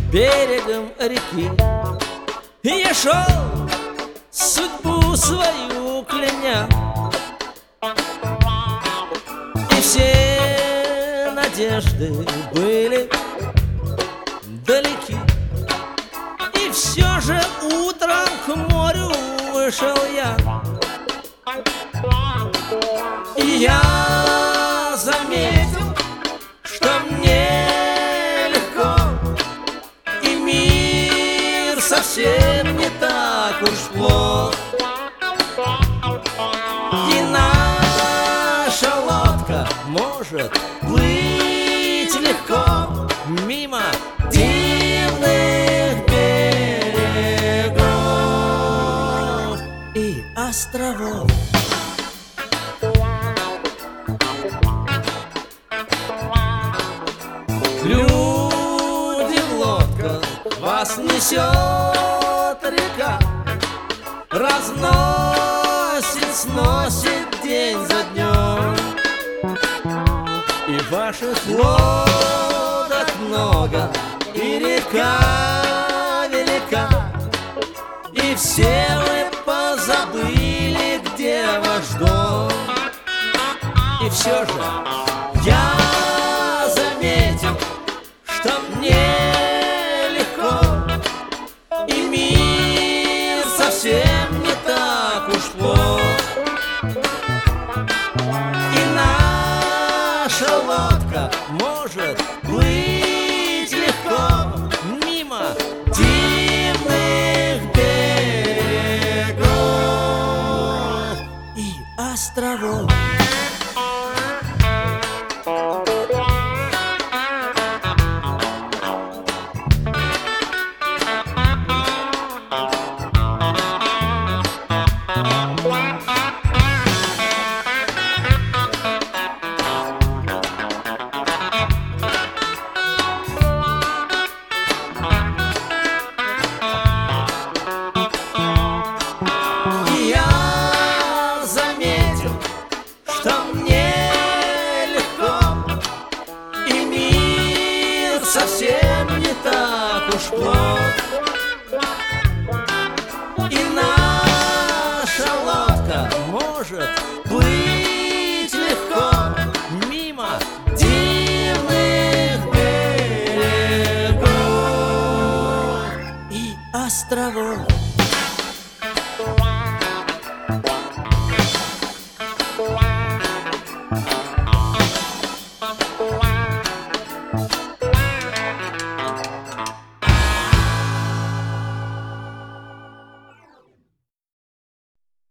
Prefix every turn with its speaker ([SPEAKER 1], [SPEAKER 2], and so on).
[SPEAKER 1] берегом реки. И я шел, судьбу свою кляня, и все надежды были далеки. И все же утром к морю вышел я, и я заметил, что мне легко, и мир совсем не так уж плох. И наша лодка может плыть легко мимо дивных берегов и островов. Люди в лодках, вас несет река, разносит, сносит день за днем. И ваших лодок много, и река велика, и все вы позабыли, где ваш дом. И все же я заметил, что мне легко, и мир совсем не так уж плох. И наша лодка может плыть легко мимо дивных берегов и островов. Совсем не так уж плох. И наша лодка может плыть легко мимо дивных берегов и островов.